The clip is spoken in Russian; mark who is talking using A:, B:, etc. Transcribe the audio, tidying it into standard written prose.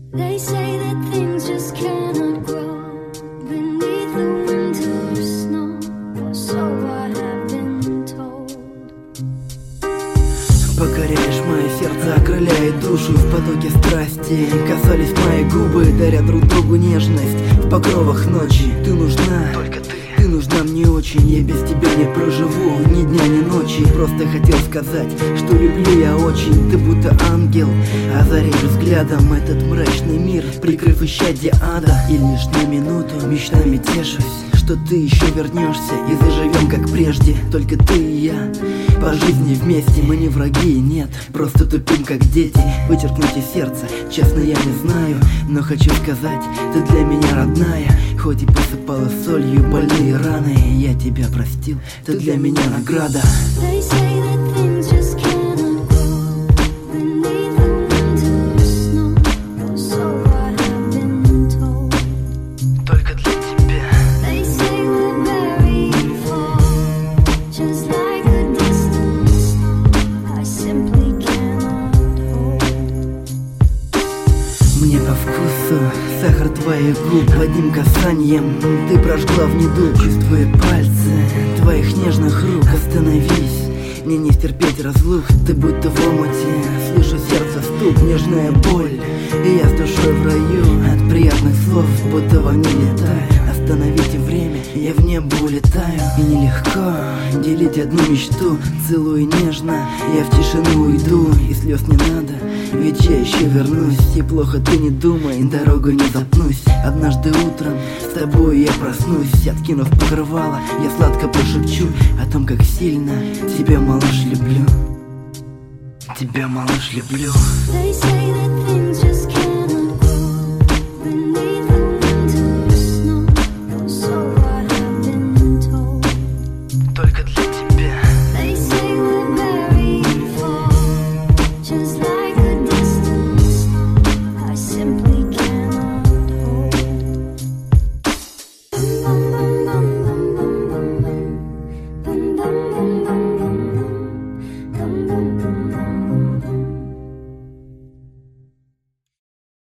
A: They say that things just cannot grow beneath the winter snow, or so I have been told.
B: Покоряешь мое сердце, окрыляет душу в потоке страсти. Касались мои губы, даря друг другу нежность. В покровах ночи ты нужна, только ты нужна мне очень. Я без тебя не проживу ни дня, ни ночи. Просто хотел сказать, что люблю я очень. Ты будто ангел, озаришь взглядом этот мрачный мир, прикрыв исчадье ада. И лишь на минуту мечтами тешусь, что ты еще вернешься и заживем как прежде. Только ты и я по жизни вместе. Мы не враги, нет, просто тупим как дети. Вычеркнуть из сердца, честно я не знаю, но хочу сказать, ты для меня родная. Хоть и посыпала солью больные раны, я тебя простил, ты для меня награда.
A: They say that things just cannot grow beneath the winter snow, or so I have been told.
B: Только для тебя.
A: They say we're buried fall, just like a distant snow. I simply cannot hold.
B: Мне по вкусу сахар твоих губ одним касанием. Ты прожгла в недуг, чувствуя пальцы твоих нежных рук. Остановись, мне не стерпеть разлук. Ты будто в омуте, слышу сердце стук, нежная боль, и я с душой в раю. От приятных слов, будто в огне летаю. Остановите время, я в небо улетаю. И нелегко делить одну мечту. Целую нежно, я в тишину уйду. И слез не надо, ведь я еще вернусь. И плохо ты не думай, дорогу не запнусь. Однажды утром с тобой я проснусь. Откинув покрывало, я сладко пошепчу о том, как сильно тебя, малыш, люблю. Тебя, малыш, люблю.
A: They say that